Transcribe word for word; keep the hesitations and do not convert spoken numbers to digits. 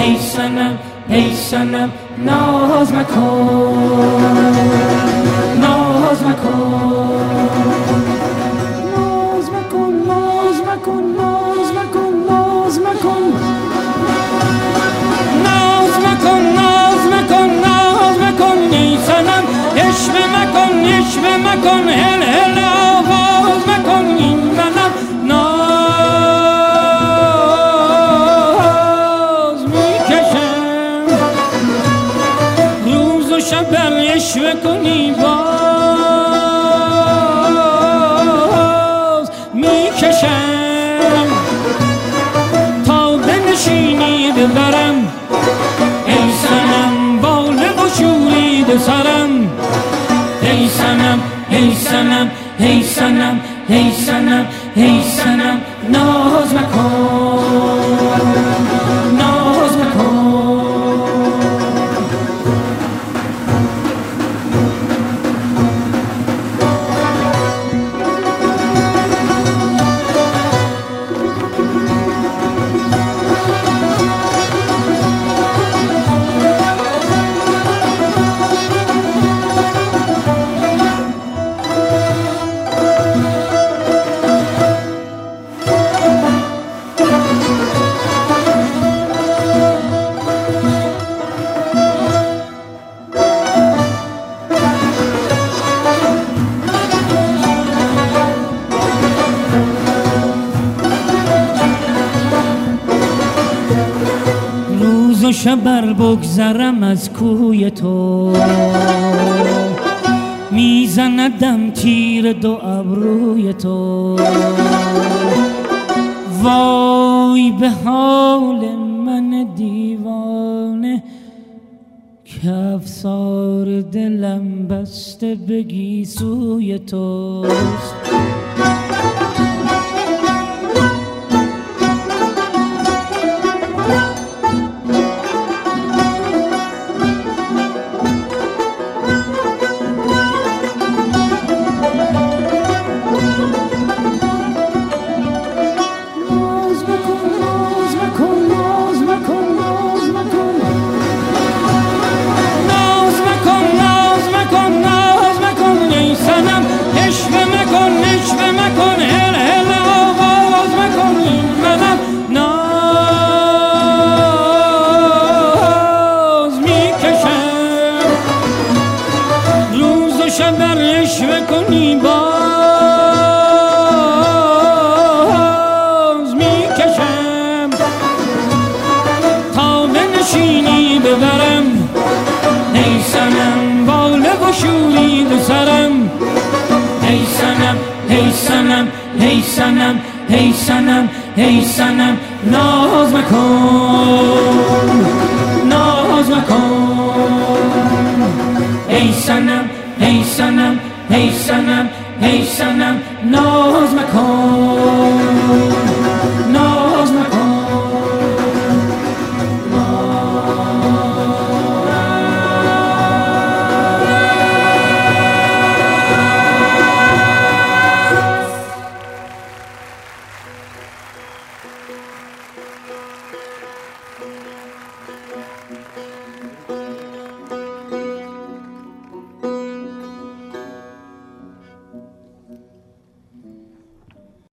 ای صنم ای صنم ناز مکن ناز مکن ناز مکن ناز مکن ناز مکن ناز مکن ناز مکن ناز مکن ناز مکن ای صنم عشوه مکن عشوه مکن هل هل آواز مکن این منم ناز میکشم روز و شب بر عشوه کنی باز میکشم تا بنشینی ببرم ای صنم باله و شورید سرم ای صنم ای صنم ای صنم ای صنم ای صنم ناز مکن ناز مکن شبر بگذرم از کوی تو میزندم تیر دو ابروی تو وای به حال من دیوانه که افسار دلم بسته به گیسوی توست ای صنم ای صنم ای صنم ای صنم ناز مکن ناز مکن ای صنم ای صنم ای صنم ای صنم ناز مکن